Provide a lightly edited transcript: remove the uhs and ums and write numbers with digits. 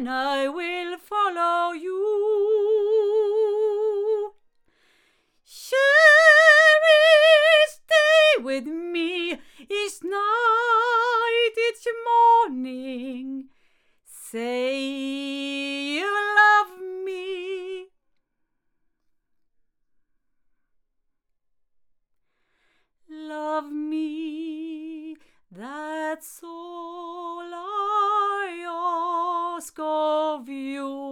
then I will follow you. Cherish, stay with me each night, each morning. Say you love me. Love me, that's all I ask of you.